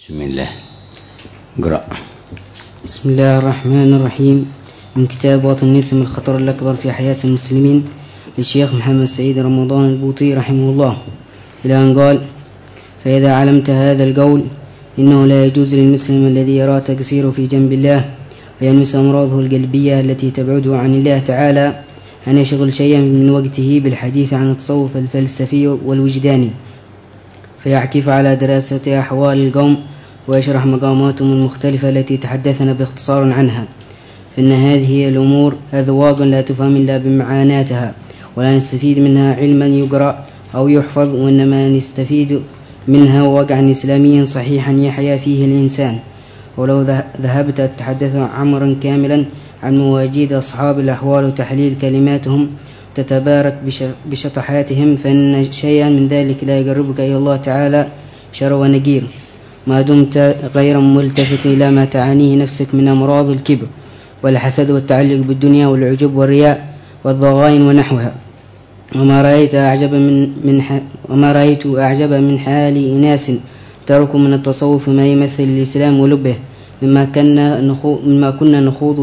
بسم الله. اقرأ. بسم الله الرحمن الرحيم. من كتاب وطن الإثم الخطر الأكبر في حياة المسلمين للشيخ محمد سعيد رمضان البوطي رحمه الله، إلى أن قال: فإذا علمت هذا القول إنه لا يجوز للمسلم الذي يرى تقصيره في جنب الله ويلمس أمراضه القلبية التي تبعده عن الله تعالى أن يشغل شيئا من وقته بالحديث عن التصوف الفلسفي والوجداني، فيعكف على دراسة أحوال القوم ويشرح مقاماتهم المختلفة التي تحدثنا باختصار عنها، فإن هذه الأمور أذواق لا تفهم إلا بمعاناتها، ولا نستفيد منها علما يقرأ أو يحفظ، وإنما نستفيد منها واقعا إسلاميا صحيحا يحيا فيه الإنسان. ولو ذهبت تتحدث عمرا كاملا عن مواجيد أصحاب الأحوال وتحليل كلماتهم تتبارك بشطحاتهم، فإن شيئا من ذلك لا يقربك إلى الله تعالى شر ونقير، ما دمت غير ملتفت إلى ما تعانيه نفسك من أمراض الكبر والحسد والتعلق بالدنيا والعجب والرياء والضغائن ونحوها. وما رأيت أعجب من حال إناس تركوا من التصوف ما يمثل الإسلام ولبه، مما كنا نخوض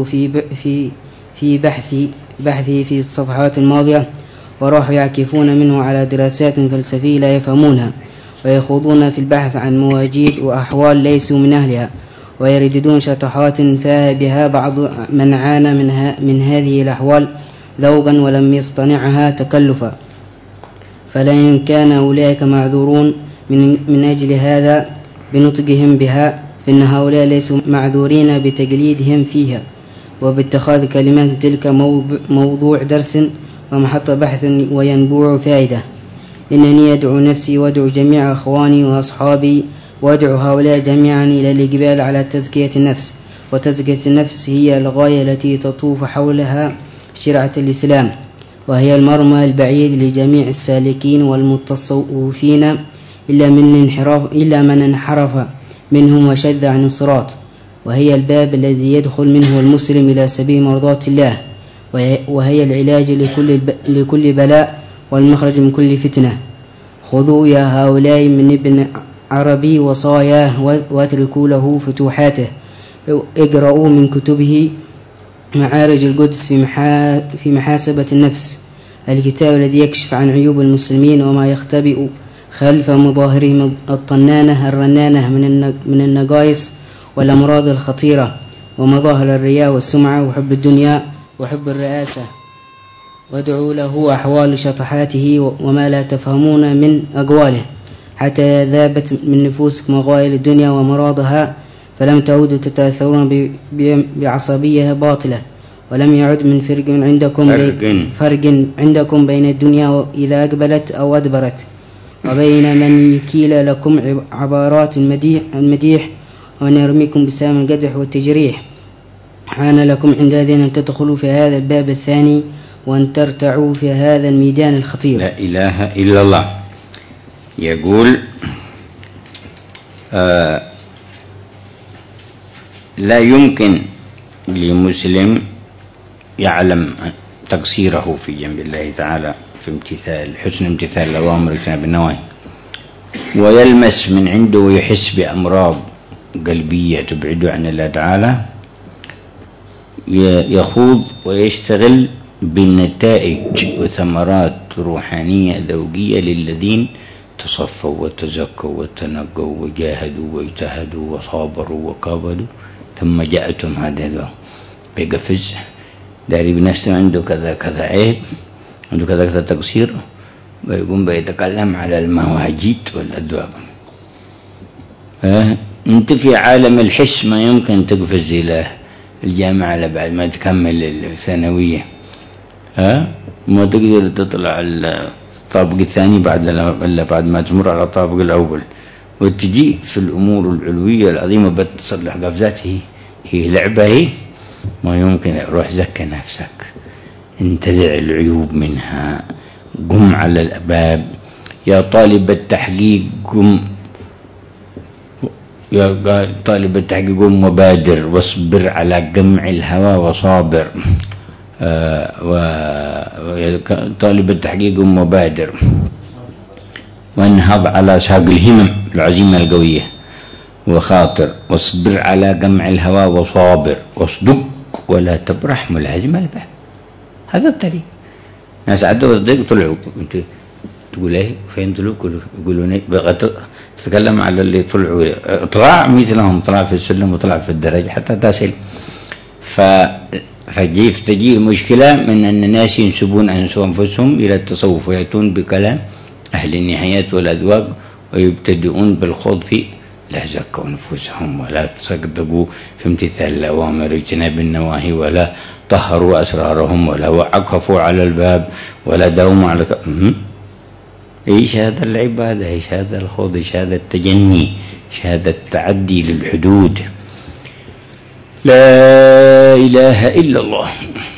في بحثه في الصفحات الماضية، وراحوا يعكفون منه على دراسات فلسفية لا يفهمونها، ويخوضون في البحث عن مواجيد وأحوال ليسوا من أهلها، ويرددون شطحات فيها بها بعض من عانى من هذه الأحوال ذوقا ولم يصطنعها تكلفا. فلئن كان أولئك معذورون من أجل هذا بنطقهم بها، فإن هؤلاء ليسوا معذورين بتقليدهم فيها وباتخاذ كلمات تلك موضوع درس ومحط بحث وينبوع فائدة. إنني أدعو نفسي وأدعو جميع أخواني وأصحابي وأدعو هؤلاء جميعا إلى الإقبال على تزكية النفس، وتزكية النفس هي الغاية التي تطوف حولها شرعة الإسلام، وهي المرمى البعيد لجميع السالكين والمتصوفين إلا من انحرف منهم وشذ عن الصراط، وهي الباب الذي يدخل منه المسلم إلى سبيل مرضاة الله، وهي العلاج لكل بلاء والمخرج من كل فتنة. خذوا يا هؤلاء من ابن عربي وصاياه واتركوا له فتوحاته، اقرأوا من كتبه معارج القدس في محاسبة النفس، الكتاب الذي يكشف عن عيوب المسلمين وما يختبئ خلف مظاهرهم الطنانة الرنانة من النقائص والأمراض الخطيرة ومظاهر الرياء والسمعة وحب الدنيا وحب الرئاسة. وادعوا له أحوال شطحاته وما لا تفهمون من أقواله، حتى ذابت من نفوسكم مغايل الدنيا ومراضها، فلم تعودوا تتأثرون بعصبية باطلة، ولم يعد من فرق عندكم بين الدنيا إذا أقبلت أو أدبرت، وبين من يكيل لكم عبارات المديح ومن يرميكم بسام القدح والتجريح. حان لكم عند ذلك أن تدخلوا في هذا الباب الثاني وأن ترتعوا في هذا الميدان الخطير. لا إله إلا الله. يقول لا يمكن لمسلم يعلم تقصيره في جنب الله تعالى في حسن امتثال الأوامر واجتناب النواهي، ويلمس من عنده ويحس بأمراض قلبية تبعده عن الله تعالى، يخوض ويشتغل بالنتائج وثمرات روحانية ذوقية للذين تصفوا وتزكوا وتنقوا وجاهدوا واجتهدوا وصابروا وكابدوا، ثم جاءتهم هذا بيقفز داري بنفسه عنده كذا كذا عيب، عنده كذا كذا تقصير، ويقوم بيتكلم على المواجيد والأدواء. انت في عالم الحس ما يمكن تقفز إلى الجامعة بعد ما تكمل الثانوية، ما تقدر تطلع الطابق الثاني بعد ما تمر على الطابق الأول، وتجي في الأمور العلوية العظيمة بتصلح قفزاته. هي لعبة، هي ما يمكن. روح زكى نفسك، انتزع العيوب منها، قم على الأباب يا طالب التحقيق، قم يا طالب التحقيق، قم وبادر واصبر على جمع الهوى وصابر، وطالب التحقيق قم وبادر وانهض على ساق الهمم العزيمة القوية، وخاطر، واصبر على جمع الهوى وصابر، واصدق ولا تبرح ملازم الباب. هذا الطريق. ناس عدوا الضيق طلعوا، انت تقول ايه فين طلعوا؟ يقولون تتكلم على اللي طلعوا، طلع مثلهم، طلع في السلم وطلع في الدرج حتى تصل. تجي مشكلة من أن الناس ينسبون أنفسهم إلى التصوف ويأتون بكلام أهل النهايات والأذواق ويبتدئون بالخوض في لا زكوا نفوسهم ولا تصدقوا في امتثال الأوامر واجتناب النواهي ولا طهروا أسرارهم ولا وقفوا على الباب ولا داوموا على إيش هذا العبادة؟ إيش هذا الخوض؟ إيش هذا التجني؟ إيش هذا التعدي للحدود؟ لا إله إلا الله.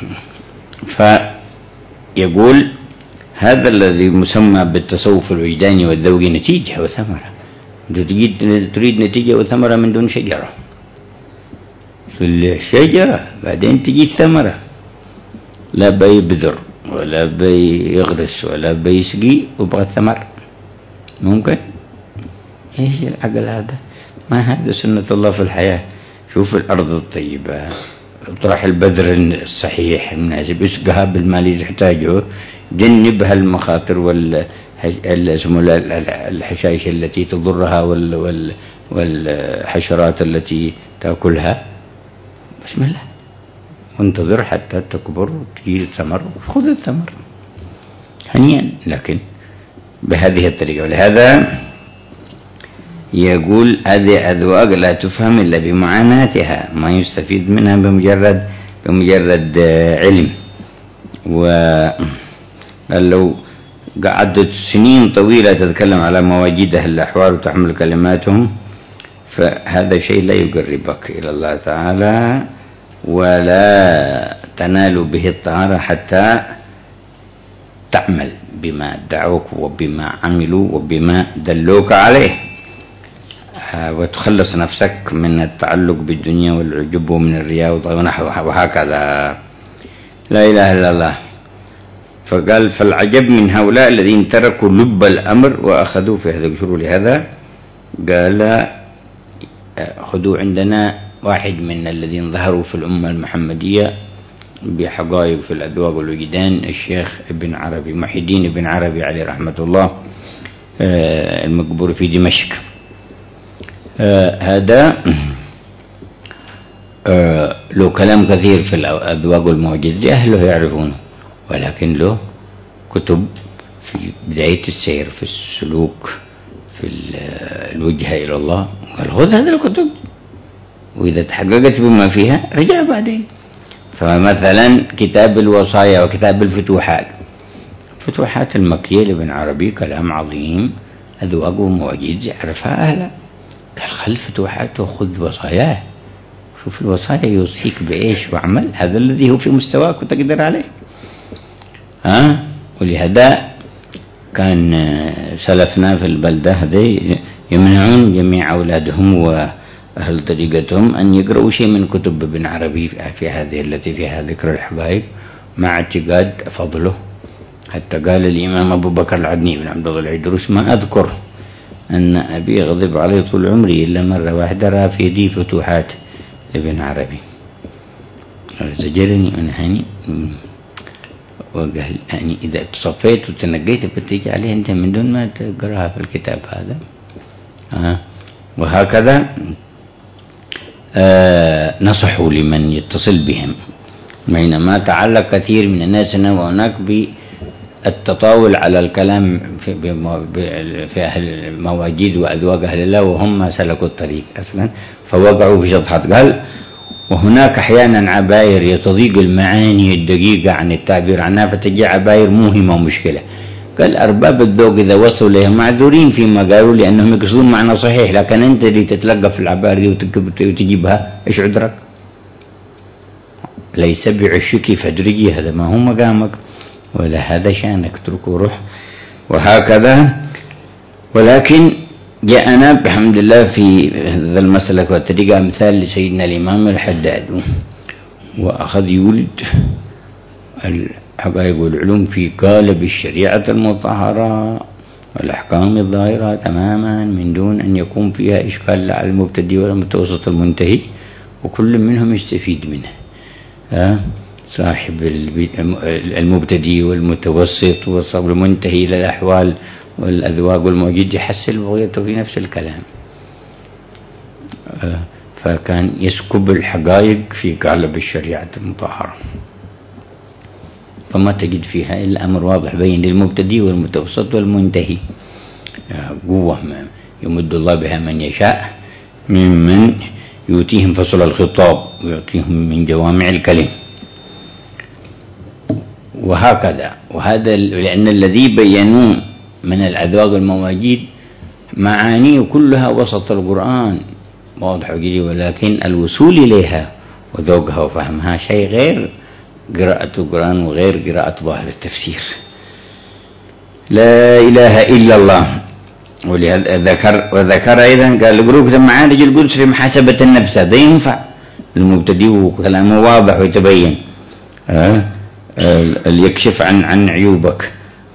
فيقول هذا الذي مسمى بالتصوف الوجداني والذوقي نتيجة وثمرة. تريد نتيجة وثمرة من دون شجرة، في الشجرة بعدين تجي الثمرة، لا بيبذر ولا بيغرس ولا بيسقي ويبغى الثمر. ممكن؟ ايش العقل هذا؟ ما هذا سنة الله في الحياة. شوف الأرض الطيبة، اطرح البذر الصحيح المناسب، اسقها بالمال اللي تحتاجه، جنبها المخاطر الحشائش التي تضرها والحشرات التي تأكلها. بسم الله، وانتظر حتى تكبر وتجي الثمر وخذ الثمر هنيئا، لكن بهذه الطريقة. ولهذا يقول هذه أذواق لا تفهم إلا بمعاناتها، ما يستفيد منها بمجرد علم. وقال لو قعدت سنين طويلة تتكلم على مواجيد أهل الأحوال وتحمل كلماتهم، فهذا شيء لا يقربك إلى الله تعالى ولا تنال به الطهارة حتى تعمل بما دعوك وبما عملوا وبما دلوك عليه، وتخلص نفسك من التعلق بالدنيا والعجب ومن الرياء ونحوها وهكذا. لا إله إلا الله. فقال فالعجب من هؤلاء الذين تركوا لب الأمر وأخذوا في هذا الشرور. لهذا قال خذوا عندنا واحد من الذين ظهروا في الأمة المحمدية بحقائق في الأذواق والوجدان، الشيخ ابن عربي، محي الدين ابن عربي عليه رحمة الله، المقبور في دمشق. هذا له كلام كثير في الأذواق والمواجد، أهله يعرفونه، ولكن له كتب في بداية السير، في السلوك، في الوجهة إلى الله. قال خذ هذه الكتب، وإذا تحققت بما فيها رجع بعدين. فمثلا كتاب الوصايا وكتاب الفتوحات، فتوحات المكية لابن عربي كلام عظيم، أذواق ومواجد يعرفها أهلا. قال خل فتوحات وخذ وصاياه، شوف الوصايا يوصيك بإيش واعمل، هذا الذي هو في مستواك وتقدر عليه. ولهذا كان سلفنا في البلدة هذه يمنعون جميع أولادهم وأهل طريقتهم أن يقرأوا شيء من كتب ابن عربي في هذه التي فيها ذكر الحقائق مع اعتقاد فضله. حتى قال الإمام أبو بكر العدني بن عبد الله العيدروس ما أذكر أن أبي غضب عليه طول عمري إلا مرة واحدة رأى في يدي فتوحات ابن عربي، زجرني ونهاني وقال يعني إذا تصفيت وتنقيت بتيجي عليه أنت من دون ما تقرأها في الكتاب هذا. وهكذا نصحوا لمن يتصل بهم، بينما تعلق كثير من الناس هنا وهناك بالتطاول على الكلام في أهل المواجيد وأذواق أهل الله وهم ما سلكوا الطريق أصلا فوقعوا في شطحات. قال وهناك أحيانا عباير يتضيق المعاني الدقيقة عن التعبير عنها فتجي عباير موهمة ومشكلة. قال أرباب الذوق إذا وصلوا لها معذورين فيما قالوا لأنهم يقصدون معنى صحيح، لكن أنت اللي تتلقى في العباير دي وتجيبها إيش عذرك؟ ليس بعشك فادرجي، هذا ما هو مقامك ولا هذا شأنك، اتركه وروح. وهكذا. ولكن جاءنا بحمد الله في هذا المسلك والطريقة مثال لسيدنا الإمام الحداد، وأخذ يولد الحقائق والعلوم في قالب الشريعة المطهرة والأحكام الظاهرة تماما من دون أن يكون فيها إشكال على المبتدئ والمتوسط المنتهي، وكل منهم يستفيد منه. صاحب المبتدئ والمتوسط والصبر المنتهي إلى الأحوال والأذواق والموجود يحصل بغيته في نفس الكلام. فكان يسكب الحقائق في قالب الشريعة المطهرة، فما تجد فيها إلا أمر واضح بين المبتدئ والمتوسط والمنتهي. قوة يمد الله بها من يشاء ممن يؤتيهم فصل الخطاب ويعطيهم من جوامع الكلم. وهكذا، وهذا لأن الذي بينوا من الأذواق والمواجيد معاني كلها وسط القرآن واضح وجلي، ولكن الوصول إليها وذوقها وفهمها شيء غير قراءة القرآن وغير قراءة ظاهر التفسير. لا إله إلا الله. ولهذا وذكر أيضا قال القلوب معارج القدس في محاسبة النفس، هذا ينفع المبتدئ وكلامه واضح ويتبين، يكشف عن عيوبك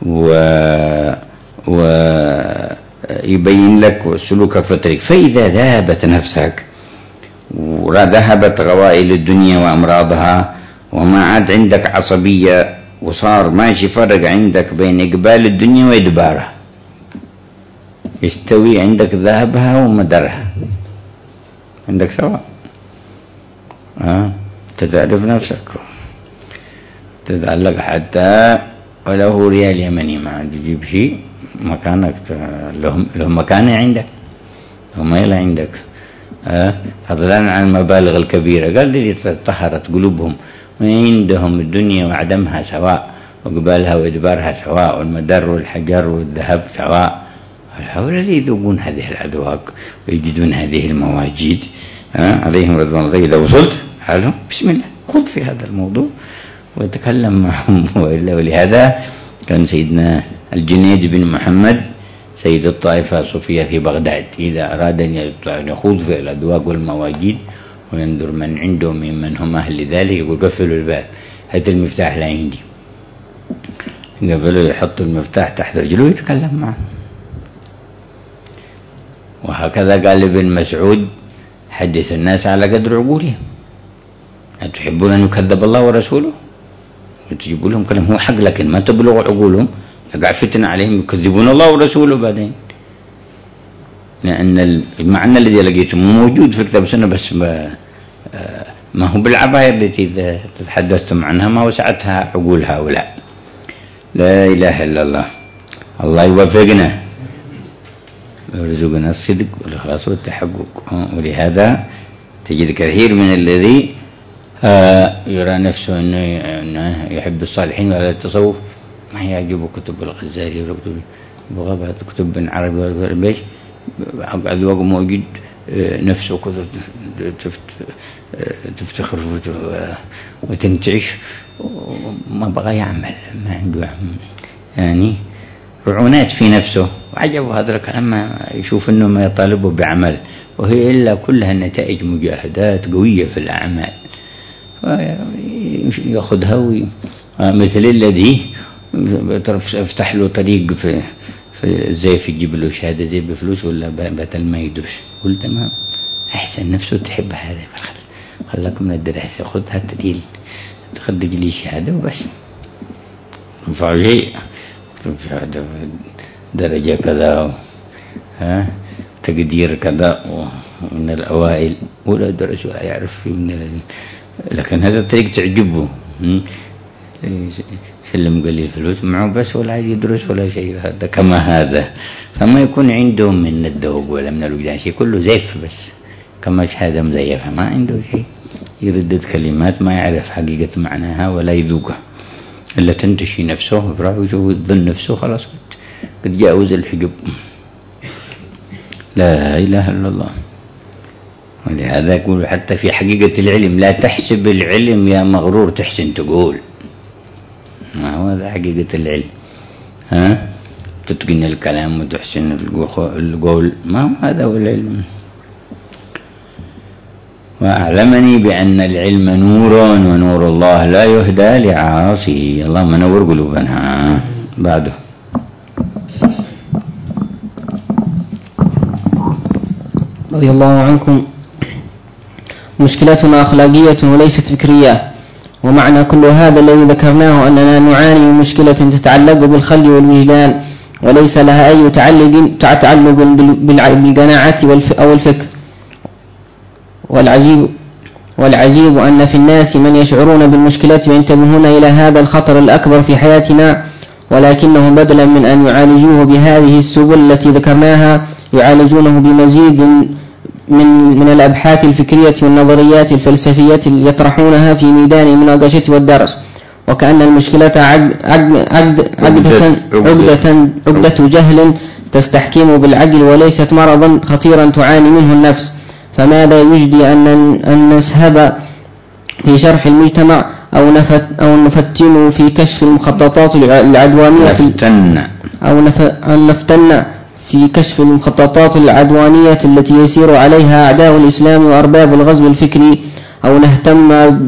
ويبين لك سلوكك في الطريق. فإذا ذهبت نفسك وذهبت غوائل الدنيا وأمراضها وما عاد عندك عصبية وصار ماشي فرق عندك بين إقبال الدنيا وإدبارها، يستوي عندك ذهبها ومدرها عندك سواء. تتعرف نفسك، تتعلق حتى ولو ريال يمني ما تجيب شيء مكانك، لهم مكانة عندك، لهم ميلة عندك. فضلا عن المبالغ الكبيرة. قال لي طهرت قلوبهم وعندهم الدنيا وعدمها سواء، وقبالها وإدبارها سواء، والمدر والحجر والذهب سواء. هؤلاء اللي يذوقون هذه الأذواق ويجدون هذه المواجيد عليهم رضوان الله. إذا وصلت حالهم بسم الله خذ في هذا الموضوع وتكلم معهم. ولهذا كان سيدنا الجنيد بن محمد سيد الطائفة الصوفية في بغداد إذا أراد أن يخوض في الأذواق والمواجيد وينظر من عنده ممن هم أهل لذلك يقول قفلوا الباب، هات المفتاح لا عندي، قفلوا، يحط المفتاح تحت رجله ويتكلم معه. وهكذا قال ابن مسعود حدث الناس على قدر عقولهم، أتحبون أن يكذب الله ورسوله؟ وتجيبوا لهم كلام هو حق لكن ما تبلغ عقولهم، يقع فتنة عليهم يكذبون الله ورسوله بعدين. لأن المعنى الذي لقيته موجود في كتاب السنة بس ما هو بالعباية التي تتحدثتم عنها ما وسعتها عقول هؤلاء. لا إله إلا الله. الله يوفقنا ويرزقنا الصدق والإخلاص والتحقق. ولهذا تجد كثير من الذي يرى نفسه أنه يحب الصالحين ولا التصوف ما يعجبه كتب الغزالي ولا كتب بن عربي ولا بيش أذواق موجود نفسه كذا تفتخر وتنتعش وما بغى يعمل، ما عنده يعني رعونات في نفسه. وعجبه هذا الكلام ما يشوف انه ما يطالبه بعمل، وهي الا كلها نتائج مجاهدات قوية في الاعمال ياخذها. مثل الذي افتح له طريق في زي في يجيب له شهاده زي بفلوس ولا بدل ما يدرس، قلت تمام احسن نفسه تحب هذا خلاك من الدراسه خذ هالتدين تخرج لي شهاده وبس ينفع شيء شهاده درجه كذا تقدير كذا من الاوائل ولا درس ولا يعرف من لكن هذا الطريق تعجبه. سلم قليل فلوس معه بس ولا يدرس ولا شيء. هذا كما هذا فما يكون عنده من الذوق ولا من الوجدان شيء، كله زيف بس كما شهادة مزيفة ما عنده شيء، يردد كلمات ما يعرف حقيقة معناها ولا يذوقها إلا تنتشي نفسه ويظن نفسه خلاص قد جاوز الحجب. لا إله إلا الله. ولهذا يقول حتى في حقيقة العلم لا تحسب العلم يا مغرور تحسن تقول، ما هو هذا حقيقة العلم. تتقن الكلام وتحسن القول، ما هو هذا هو العلم. وأعلمني بأن العلم نور ونور الله لا يهدى لعاصي. اللهم نور قلوبنا. بعده رضي الله عنكم: مشكلتنا أخلاقية وليست فكرية. ومعنى كل هذا الذي ذكرناه أننا نعاني من مشكلة تتعلق بالخلق والوجدان وليس لها أي تعلق بالقناعة أو الفكر. والعجيب أن في الناس من يشعرون بالمشكلة وينتبهون إلى هذا الخطر الأكبر في حياتنا، ولكنهم بدلا من أن يعالجوه بهذه السبل التي ذكرناها يعالجونه بمزيد من الأبحاث الفكرية والنظريات الفلسفية اللي يطرحونها في ميدان المناقشة والدرس، وكأن المشكلة عقدة جهل تستحكم بالعقل وليست مرضا خطيرا تعاني منه النفس. فماذا يجدي أن نسهب في شرح المجتمع أو نفتن في كشف المخططات العدوانية نفتن في كشف المخططات العدوانية التي يسير عليها أعداء الإسلام وأرباب الغزو الفكري، أو نهتم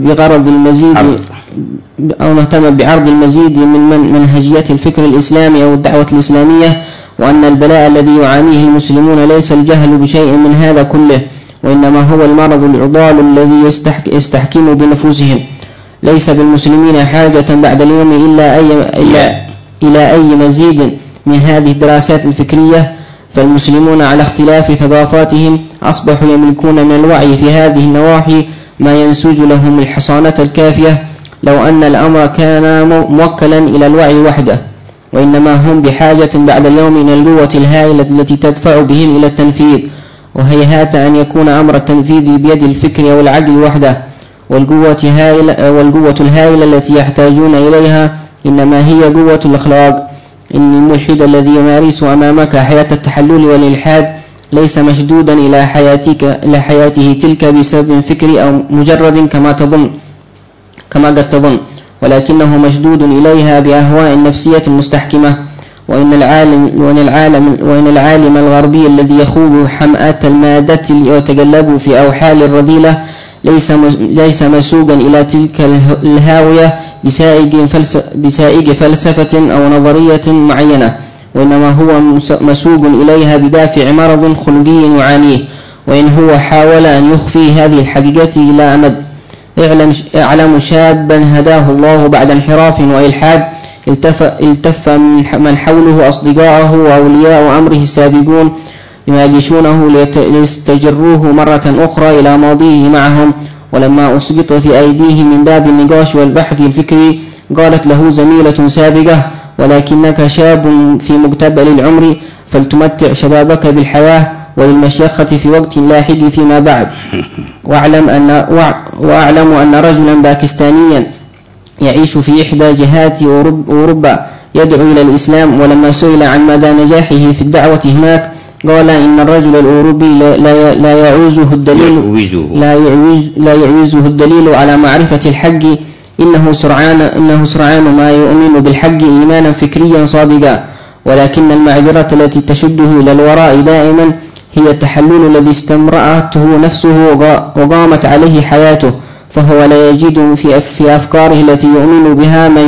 بعرض المزيد من منهجية الفكر الإسلامي أو الدعوة الإسلامية، وأن البلاء الذي يعانيه المسلمون ليس الجهل بشيء من هذا كله، وإنما هو المرض العضال الذي يستحكم بنفوسهم. ليس بالمسلمين حاجة بعد اليوم إلى أي مزيد من هذه الدراسات الفكرية، فالمسلمون على اختلاف ثقافاتهم أصبحوا يملكون من الوعي في هذه النواحي ما ينسج لهم الحصانة الكافية لو أن الأمر كان موكلا إلى الوعي وحده، وإنما هم بحاجة بعد اليوم إلى القوة الهائلة التي تدفع بهم إلى التنفيذ، وهيهات أن يكون أمر التنفيذ بيد الفكر أو العقل وحده. والقوة الهائلة التي يحتاجون إليها إنما هي قوة الأخلاق. إن الملحد الذي يمارس أمامك حياة التحلل والإلحاد ليس مشدودا إلى حياته تلك بسبب فكري أو مجرد كما قد تظن، ولكنه مشدود إليها بأهواء نفسية مستحكمة. وإن العالم الغربي الذي يخوض حمأة المادة ويتقلب في أوحال الرذيلة ليس مسوقا إلى تلك الهاوية بسائق فلسفة أو نظرية معينة، وإنما هو مسوق إليها بدافع مرض خلقي يعانيه. وإن هو حاول أن يخفي هذه الحقيقة إلى أمد، اعلم شابا هداه الله بعد انحراف وإلحاد التف من حوله أصدقاءه وأولياء أمره السابقون يناقشونه ليستجروه مرة أخرى إلى ماضيه معهم، ولما أسقط في أيديهم من باب النقاش والبحث الفكري قالت له زميلة سابقة: ولكنك شاب في مقتبل العمر فلتمتع شبابك بالحياة وللمشيخة في وقت لاحق فيما بعد. وأعلم أن رجلا باكستانيا يعيش في إحدى جهات أوروبا يدعو إلى الإسلام، ولما سئل عن مدى نجاحه في الدعوة هناك قال إن الرجل الأوروبي لا يعوزه الدليل على معرفة الحق، إنه سرعان ما يؤمن بالحق إيمانا فكريا صادقا، ولكن المعذرة التي تشده إلى الوراء دائما هي التحلل الذي استمرأته نفسه وقامت عليه حياته، فهو لا يجد في أفكاره التي يؤمن بها ما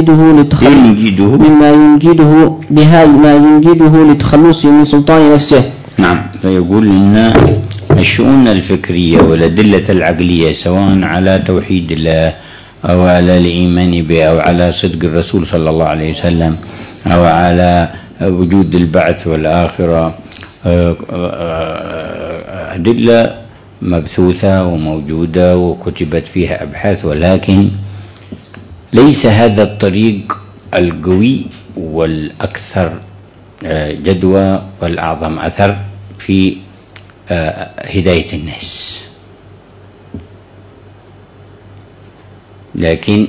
ينجده للتخلص من سلطان نفسه. نعم. فيقول إن الشؤون الفكرية والأدلة العقلية سواء على توحيد الله أو على الإيمان به أو على صدق الرسول صلى الله عليه وسلم أو على وجود البعث والآخرة أدلة مبثوثة وموجودة وكتبت فيها أبحاث، ولكن ليس هذا الطريق القوي والأكثر جدوى والأعظم أثر في هداية الناس، لكن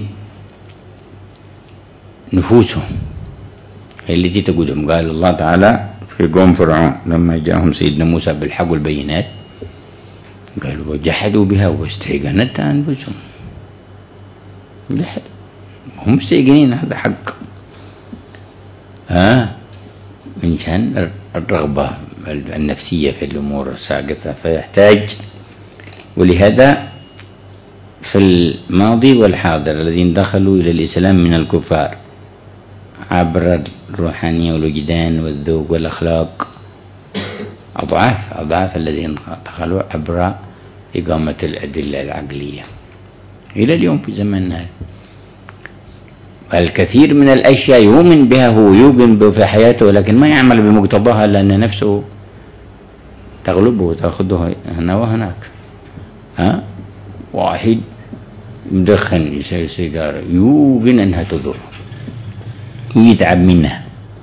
نفوسهم هي التي تقودهم. قال الله تعالى في قوم فرعون لما جاءهم سيدنا موسى بالحق والبينات قالوا وجحدوا بها واستيقنتها أنفسهم. هم مستيقنين هذا حق، من شأن الرغبة النفسية في الأمور الساقطة، فيحتاج. ولهذا في الماضي والحاضر الذين دخلوا إلى الإسلام من الكفار عبر الروحانية والوجدان والذوق والأخلاق أضعاف الذين دخلوا عبر إقامة الأدلة العقلية إلى اليوم في زماننا. الكثير من الأشياء يؤمن بها، هو يوقن في حياته، ولكن ما يعمل بمقتضاها لأن نفسه تغلبه وتأخذه هنا وهناك. واحد مدخن يسير سيجارة يوقن أنها تضر ويتعب منها،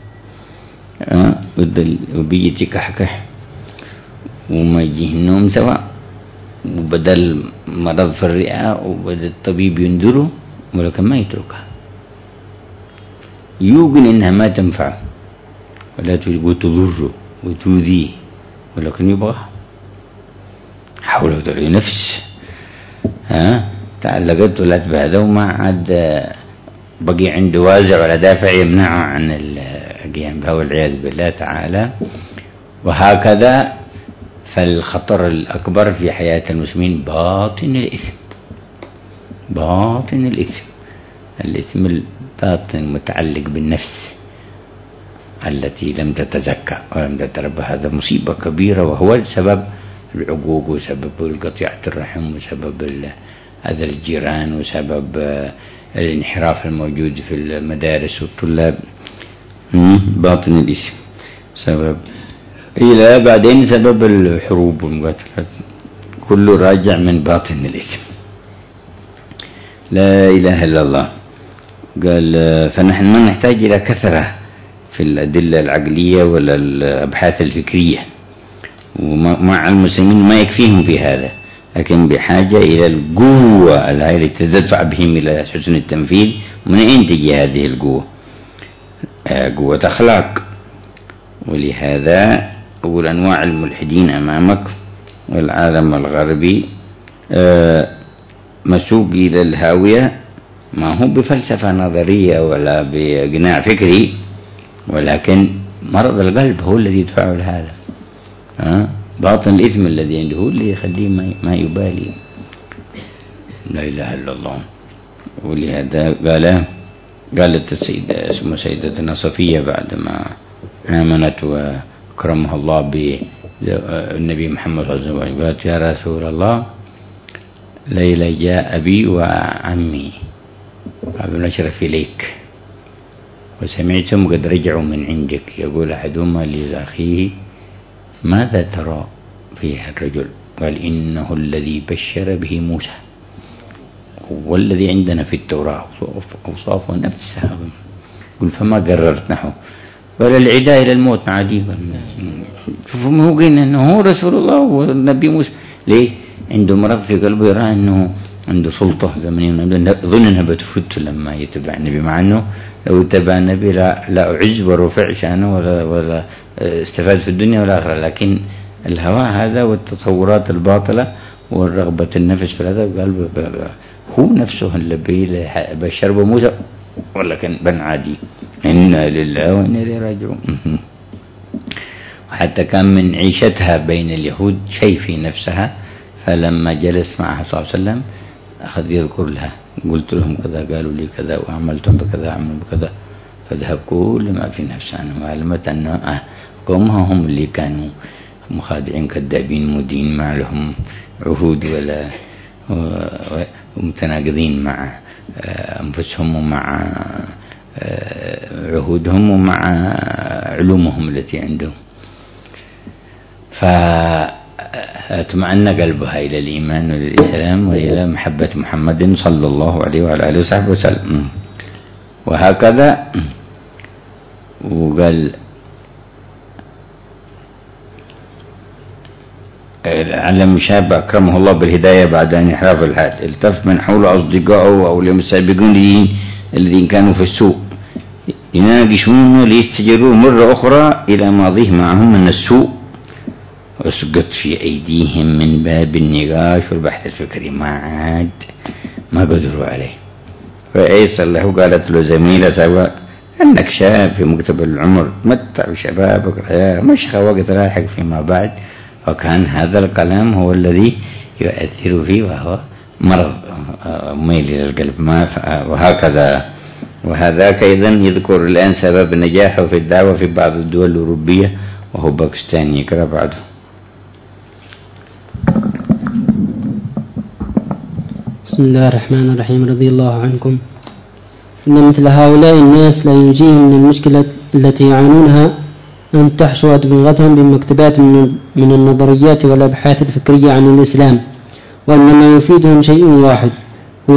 وبيجي كحكح وما يجيه النوم سواء، وبدل مرض في الرئة وبدل الطبيب ينذره، ولكن ما يتركها، يوقن إنها ما تنفعه ولا تضره وتؤذيه، ولكن يبغى حول وتعالى نفس تعلقت ولات بهذا، وما عاد بقي عنده وازع ولا دافع يمنعه عن القيام بها والعياذ بالله تعالى. وهكذا فالخطر الأكبر في حياة المسلمين باطن الإثم الباطن متعلق بالنفس التي لم تتزكى ولم تتربى. هذا مصيبة كبيرة، وهو سبب العقوق وسبب قطيعة الرحم وسبب هذا الجيران وسبب الانحراف الموجود في المدارس والطلاب. باطن الإثم سبب، إلى بعدين سبب الحروب والمقاتلات، كله راجع من باطن الإثم. لا إله إلا الله. قال فنحن ما نحتاج إلى كثرة في الأدلة العقلية ولا الأبحاث الفكرية، ومع المسلمين ما يكفيهم في هذا، لكن بحاجة إلى القوة التي تدفع بهم إلى حسن التنفيذ. من أين تجي هذه القوة؟ قوة أخلاق. ولهذا أقول أنواع الملحدين أمامك، والعالم الغربي مسوق إلى الهاوية، ما هو بفلسفة نظرية ولا بإقناع فكري، ولكن مرض القلب هو الذي يدفعه لهذا. باطن الإثم الذي عنده هو اللي يخليه ما يبالي. لا إله إلا الله. ولهذا قالت السيدة اسمها سيدتنا صفية بعدما آمنت وأكرمها الله بالنبي محمد صلى الله عليه وسلم، قالت يا رسول الله ليلة جاء أبي وعمي قبل نشرف إليك، وسمعتهم قد رجعوا من عندك، يقول أحدهما لأخيه ماذا ترى في الرجل؟ قال إنه الذي بشر به موسى، والذي عندنا في التوراة أوصافه نفسها. قل فما قررت نحو؟ قال العداء إلى الموت عادي. شوفوا هو قلنا أنه هو رسول الله والنبي موسى. ليه؟ عنده مرض في قلبه، يرى أنه عنده سلطة زمنية، ظن أنها بتفوت لما يتبع النبي، مع أنه لو اتبع النبي لا أعز ورفع شأنه ولا استفاد في الدنيا والآخرة. لكن الهوى هذا والتصورات الباطلة والرغبة النفس في هذا، قال هو نفسه اللي بشر بموسى، ولكن بن عادي. إنا لله وإنا إليه راجعون. وحتى كان من عيشتها بين اليهود شيء في نفسها، فلما جلس معها صلى الله عليه وسلم أخذ يذكر لها، قلت لهم كذا قالوا لي كذا وعملتم بكذا عملوا بكذا، فذهب كل ما في نفسها، وعلمت أن قومها هم اللي كانوا مخادعين كذابين مدين، ما لهم عهود ولا ومتناقضين مع أنفسهم ومع عهودهم ومع علومهم التي عندهم. فاطمأن قلبها إلى الإيمان والإسلام وإلى محبة محمد صلى الله عليه وعلى آله وصحبه وسلم. وهكذا وقال علم شاب أكرمه الله بالهداية بعد أن يحرف الحاد، التف من حوله أصدقائه أو السابقون الذين كانوا في السوء يناقشونه ليستجروه مرة أخرى إلى ماضيه معهم من السوء، وسقط في أيديهم من باب النقاش والبحث الفكري، ما قدروا عليه. فأيسر له قالت له زميلة سواء أنك شاب في مكتب العمر، متع بشبابك الحياة، مش وقت لاحق فيما بعد. وكان هذا الكلام هو الذي يؤثر فيه، وهو مرض ميل إلى القلب. وهكذا وهذاك أيضا يذكر الآن سبب نجاحه في الدعوة في بعض الدول الأوروبية وهو باكستاني. يقرأ بعده. بسم الله الرحمن الرحيم. رضي الله عنكم. إن مثل هؤلاء الناس لا ينجيهم من المشكلة التي يعانونها أن تحشو أدمغتهم بمكتبات من النظريات والأبحاث الفكرية عن الإسلام، وإنما يفيدهم شيء واحد، هو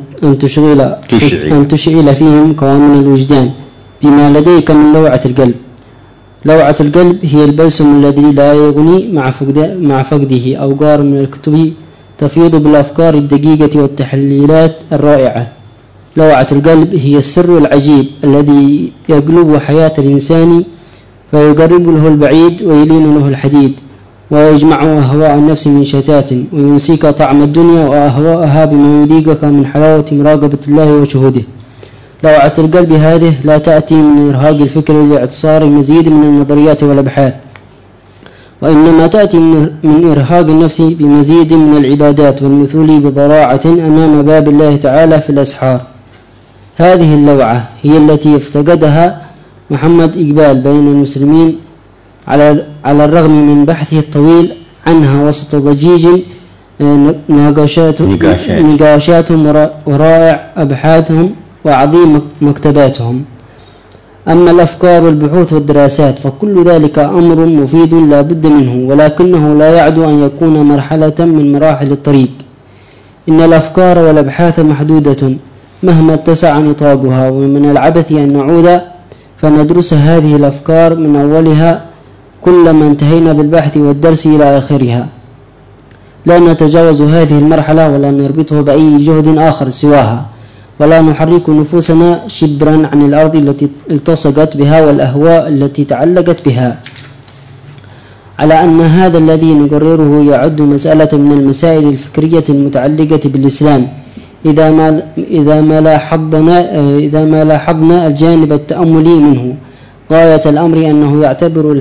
أن تشعل فيهم قوامن الوجدان بما لديك من لوعة القلب. لوعة القلب هي البلسم الذي لا يغني مع فقده أوقار من الكتب تفيض بالأفكار الدقيقة والتحليلات الرائعة. لوعة القلب هي السر العجيب الذي يقلب حياة الإنسان فيقرب له البعيد ويلين له الحديد، ويجمع أهواء النفس من شتات، وينسيك طعم الدنيا وأهواءها بما يذيقك من حلاوة مراقبة الله وشهوده. لوعة القلب هذه لا تأتي من إرهاق الفكر لاعتصار مزيد من النظريات والأبحاث، وإنما تأتي من إرهاق النفس بمزيد من العبادات والمثول بضراعة أمام باب الله تعالى في الأسحار. هذه اللوعة هي التي افتقدها محمد إقبال بين المسلمين على الرغم من بحثه الطويل عنها وسط ضجيج نقاشاتهم ورائع أبحاثهم وعظيم مكتباتهم. أما الأفكار والبحوث والدراسات فكل ذلك أمر مفيد لا بد منه، ولكنه لا يعد أن يكون مرحلة من مراحل الطريق. إن الأفكار والأبحاث محدودة مهما اتسع نطاقها، ومن العبث أن نعود فندرس هذه الأفكار من أولها كلما انتهينا بالبحث والدرس إلى آخرها. لا نتجاوز هذه المرحلة ولا نربطه بأي جهد آخر سواها، ولا نحرك نفوسنا شبرا عن الأرض التي التصقت بها والأهواء التي تعلقت بها، على أن هذا الذي نقرره يعد مسألة من المسائل الفكرية المتعلقة بالإسلام إذا ما لاحظنا الجانب التأملي منه. غاية الأمر أنه يعتبر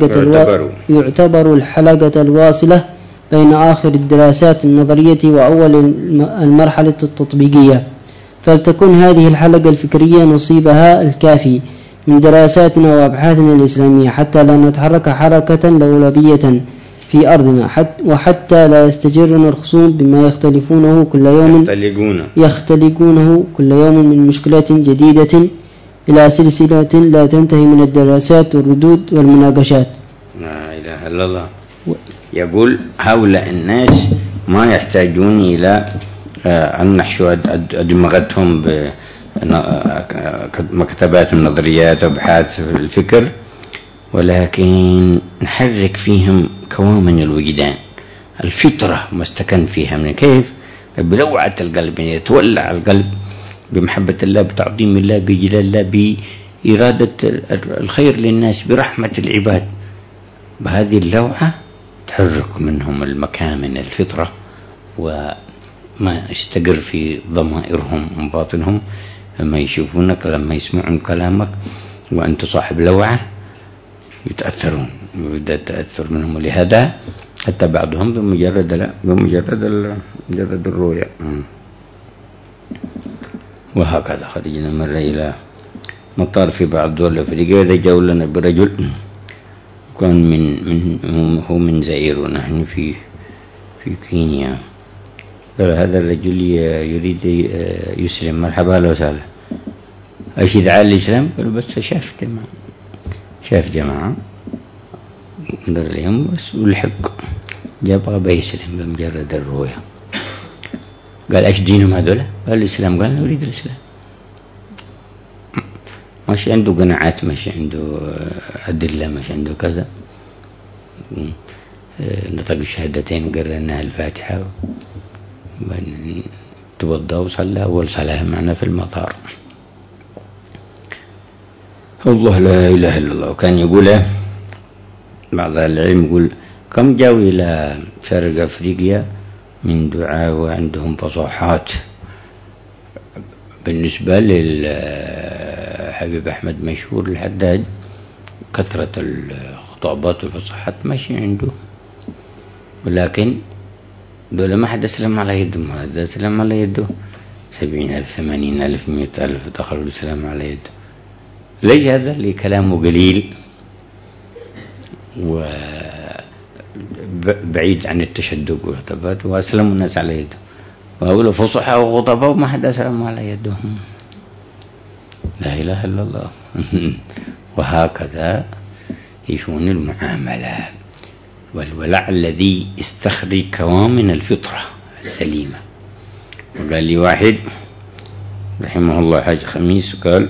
الحلقة الواصلة بين آخر الدراسات النظرية وأول المرحلة التطبيقية، فلتكن هذه الحلقة الفكرية نصيبها الكافي من دراساتنا وأبحاثنا الإسلامية، حتى لا نتحرك حركة لولبية في أرضنا، وحتى لا يستجرنا الخصوم بما يختلقونه كل يوم من مشكلات جديدة إلى سلسلة لا تنتهي من الدراسات والردود والمناقشات. لا إله إلا الله. يقول هؤلاء الناس ما يحتاجون إلى أن نحشو أدمغتهم بمكتبات النظريات وأبحاث الفكر، ولكن نحرك فيهم كوامن الوجدان، الفطرة ما استكن فيها من كيف بلوعة القلب، يتولع القلب بمحبة الله، بتعظيم الله، بجلال الله، بإرادة الخير للناس، برحمة العباد. بهذه اللوعة تحرك منهم المكامن الفطرة وما يستقر في ضمائرهم وباطنهم، لما يشوفونك، لما يسمعون كلامك وأنت صاحب لوعة يتأثرون، يبدأ التأثر منهم. ولهذا حتى بعضهم بمجرد الرؤية. وهكذا خرجنا مرة إلى مطار في بعض دول أفريقيا، إذا جاءوا لنا برجل كان هو من زئير ونحن في كينيا، قال هذا الرجل يريد يسلم، مرحبا له وسهلا، ايش يدعى الإسلام؟ قالوا بس شاف جماعة انظر لهم بس والحق جاب غبا يسلم بمجرد الرؤية. قال ايش دينهم هذول؟ قال الإسلام. قال نريد الإسلام. مش عنده قناعات، مش عنده أدلة، مش عنده كذا. نطق الشهادتين وقرأ لنا الفاتحة توضأ وصلى أول صلاة معنا في المطار. الله لا إله إلا الله. وكان يقول بعض العلم يقول كم جاءوا إلى شرق أفريقيا من دعاء وعندهم فصاحات. بالنسبة للحبيب أحمد مشهور الحداد كثرة الخطابات والفصاحات ماشي عنده، ولكن دول ما حد أسلم على يدهم. هذا أسلم على يده 70,000 80,000 100,000 دخلوا الإسلام على يده. ليش هذا؟ لكلامه قليل وبعيد عن التشدق والخطابات، وأسلموا الناس على يده، وأولو فصحى وخطباء وما حد أسلم على يدهم. لا إله إلا الله. وهكذا يشون المعاملة والولع الذي يستخرج كوامن الفطرة السليمة. وقال لي واحد رحمه الله حاج خميس، قال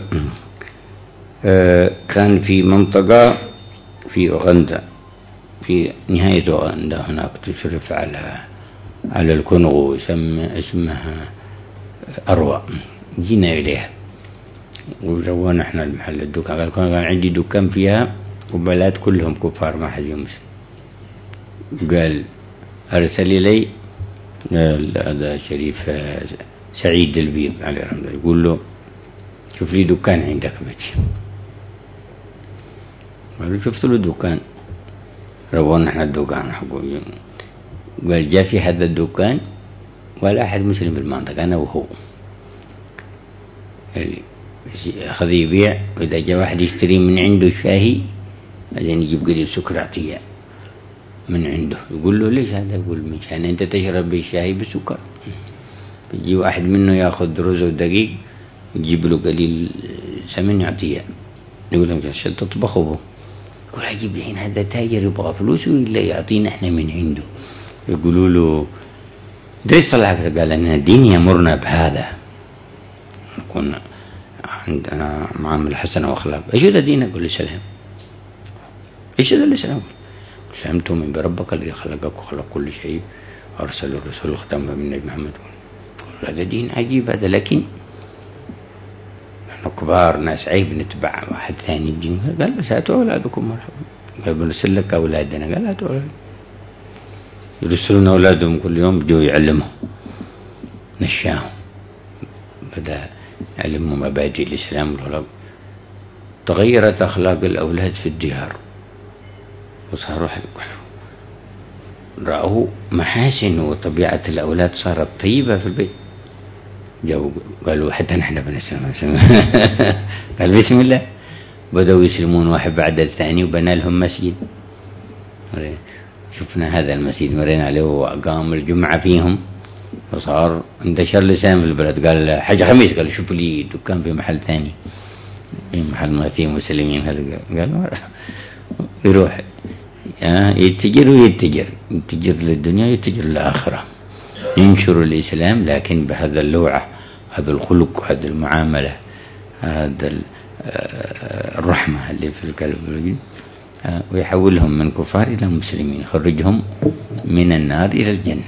كان في منطقة في أوغندا، في نهاية أوغندا هناك تشرف على الكونغو، اسمها أروى. جينا إليها وجوانا احنا المحل الدكان. قال كان عندي دكان فيها وبلاد كلهم كفار ما حد يمسك. قال أرسل لي هذا شريف سعيد البيض عليه رحمه الله، يقول له شوف لي دكان عندك بيتي. قال له شفت له دكان، روّنا احنا الدكان حقه. قال جاء في هذا الدكان ولا أحد مسلم في المنطقة، أنا وهو. أخذ يبيع، وإذا جاء واحد يشتري من عنده الشاهي بعدين يجيب قليل سكر عطية من عنده. يقول له ليش هذا؟ يقول مشان أنت تشرب بالشاهي بسكر. يجي واحد منه يأخذ رز ودقيق يجيب له قليل سمن يعطيه. يقول له عشان تطبخه به. يقول عجيب الحين هذا تاجر يبغى فلوس ولا يعطينا احنا من عنده. يقولوا له ليش صلاحك؟ قال أن الدين يأمرنا بهذا، نكون عندنا معاملة حسنة وأخلاق. ايش هذا دين؟ يقول الإسلام. ايش هذا الإسلام؟ الإسلام تؤمن بربك الذي خلقك وخلق كل شيء أرسل الرسول وختم من محمد. هذا دين عجيب هذا، لكن نحن كبار ناس عيب نتبع واحد ثاني الدين. قال بس هاتوا أولادكم مرحبا. قال بنرسل لك أولادنا. قال هاتوا أولاد. يرسلون أولادهم كل يوم بدوا يعلموا، نشاهم، بدأ علمهم مبادئ الإسلام والخلق. تغيرت أخلاق الأولاد في الديار وصاروا رأوا محاسن، وطبيعة الأولاد صارت طيبة في البيت. جاءوا قالوا حتى نحن بنسلم. قال بسم الله. بدأوا يسلمون واحد بعد الثاني، وبنى لهم مسجد. شفنا هذا المسجد مرينا عليه وقام الجمعة فيهم، وصار انتشر لسان في البلد. قال حاج خميس، قال شوف لي دكان في محل ثاني، في محل ما فيه مسلمين. قال يروح يتجر ويتجر للدنيا يتجر للآخرة، ينشر الإسلام لكن بهذا اللوعة، هذا الخلق، هذا المعاملة، هذا الرحمة اللي في القلب، ويحولهم من كفار إلى مسلمين، يخرجهم من النار إلى الجنة.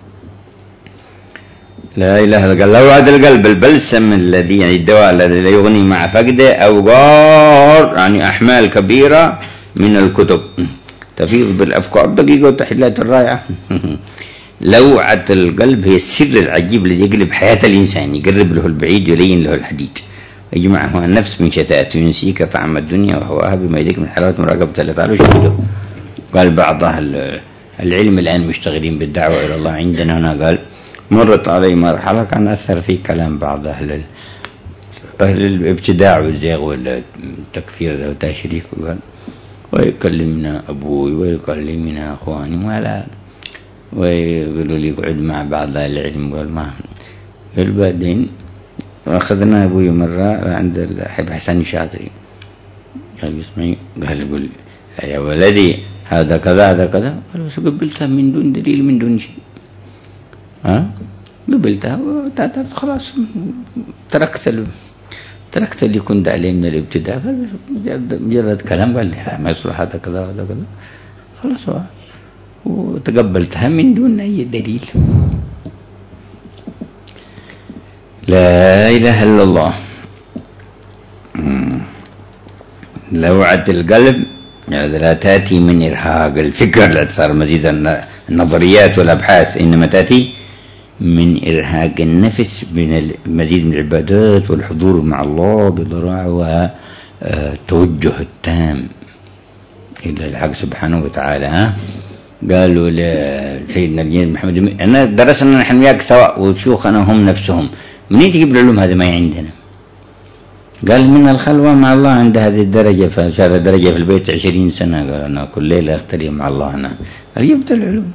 لا إله إلا الله. لو عاد القلب البلسم الذي يعني الدواء الذي لا يغني مع فقده أوقار، يعني أحمال كبيرة من الكتب تفيض بالأفكار الدقيقة والتحليلات الرائعة. لوعة القلب هي السر العجيب الذي يقلب حياة الإنسان، يقرب له البعيد ويلين له الحديد، يجمعه النفس من شتات، وينسيك طعم الدنيا وهواها بما يديك من حلاوة مراقبة الله تعالى وشهوده. قال بعض العلم الآن مشتغلين بالدعوة إلى الله عندنا هنا، قال مرت علي مرحلة كان أثر في كلام بعض أهل الابتداع والزيغ والتكفير والتشريف، ويكلمنا أبوي ويكلمنا أخواني ولا، ويقولوا لي اقعد مع بعض العلم. قال ما قال بعدين أخذنا أبوي مرة عند الحب حسن شاطري، قال اسمعي، قال يقول يا ولدي هذا كذا هذا كذا. قال بس قبلتها من دون دليل من دون شيء، قبلتها خلاص، تركت اللي كنت عليه من الابتداء. قال مجرد كلام، قال لي لا ما يصلح هذا كذا هذا كذا، خلاص وتقبلتها من دون أي دليل. لا إله إلا الله. لوعة القلب لا تأتي من إرهاق الفكر، لا صار مزيد النظريات والأبحاث، إنما تأتي من إرهاق النفس بمزيد من العبادات والحضور مع الله بضراعة والتوجه التام إلى الحق سبحانه وتعالى. قالوا لسيدنا الجنيد محمد، أنا درسنا نحن وياك سواء وشيوخنا هم نفسهم، منين تجيب العلوم هذا ما عندنا؟ قال من الخلوة مع الله عند هذه الدرجة، فشار درجة في البيت 20 سنة. قال أنا كل ليلة أختلي مع الله. أنا قال جبت العلوم.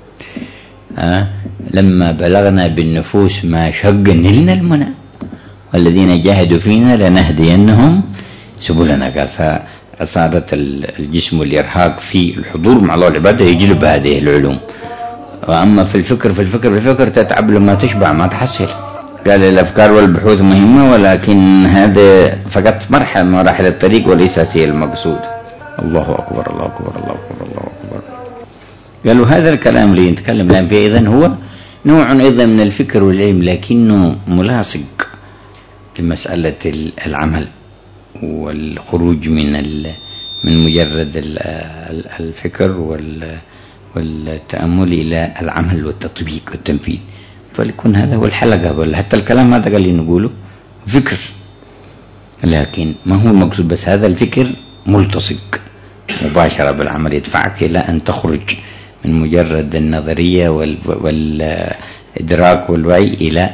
لما بلغنا بالنفوس ما شق نلنا المنى والذين جاهدوا فينا لنهدينهم سبلنا. قال فصارت الجسم والإرهاق في الحضور مع الله والعبادة يجلب هذه العلوم. وأما في الفكر تتعب لما تشبع ما تحصل. قال الأفكار والبحوث مهمة ولكن هذا فقط مرحلة من مراحل الطريق وليست هي المقصود. الله أكبر الله أكبر الله أكبر الله أكبر. قالوا هذا الكلام اللي نتكلم الآن فيه إذن هو نوع أيضا من الفكر والعلم، لكنه ملاصق لمسألة العمل والخروج من مجرد الفكر والتأمل إلى العمل والتطبيق والتنفيذ. فليكون هذا هو الحلقة. حتى الكلام هذا قال لي نقوله فكر، لكن ما هو المقصود بس هذا الفكر ملتصق مباشرة بالعمل، يدفعك إلى أن تخرج من مجرد النظرية والإدراك والوعي إلى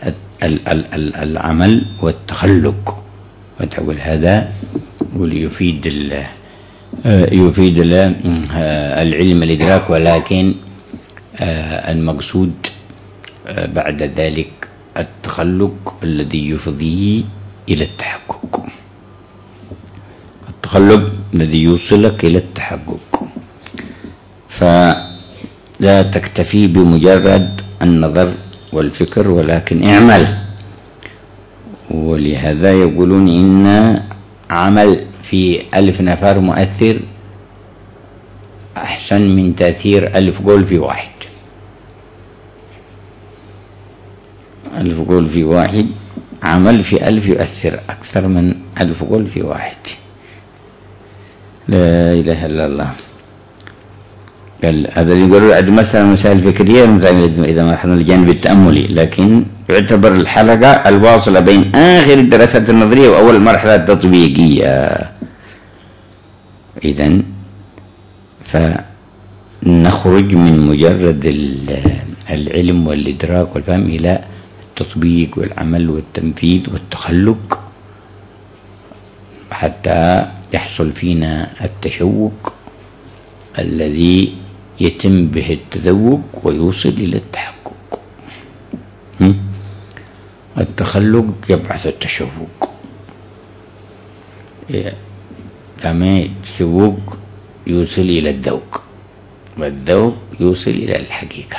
العمل والتخلق. وتقول هذا يفيد العلم الإدراك، ولكن المقصود بعد ذلك التخلق الذي يفضي إلى التحقق، التخلق الذي يوصلك إلى التحقق. فلا تكتفي بمجرد النظر والفكر ولكن اعمل. ولهذا يقولون إن عمل في 1000 نفر مؤثر أحسن من تأثير 1000 قول في واحد. 1000 قول في واحد، عمل في 1000 يؤثر أكثر من 1000 قول في واحد. لا إله إلا الله. قال هذا يقولوا عند مسائل فكرية إذا ما أخذنا الجانب التأملي، لكن يعتبر الحلقة الواصلة بين آخر الدراسات النظرية وأول مرحلة التطبيقية. إذن فنخرج من مجرد العلم والإدراك والفهم إلى التطبيق والعمل والتنفيذ والتخلق حتى يحصل فينا التشوق الذي يتم به التذوق ويوصل إلى التحقق. التخلق يبعث التشوق، كما التشوق يوصل إلى الذوق، والذوق يوصل إلى الحقيقة.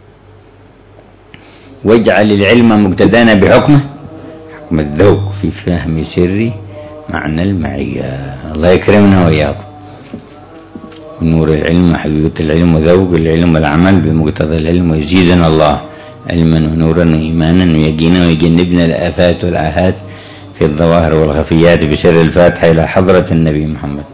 واجعل العلم مقتدانا بحكمه، حكم الذوق في فهم سري معنى المعية. الله يكرمنا وإياكم. نور العلم حقيقة العلم وذوق العلم والعمل بمقتضى العلم، ويزيدنا الله علما ونورا وإيمانا ويقينا ويجنبنا الآفات والآهات في الظواهر والخفيات بسر الفاتحة إلى حضرة النبي محمد.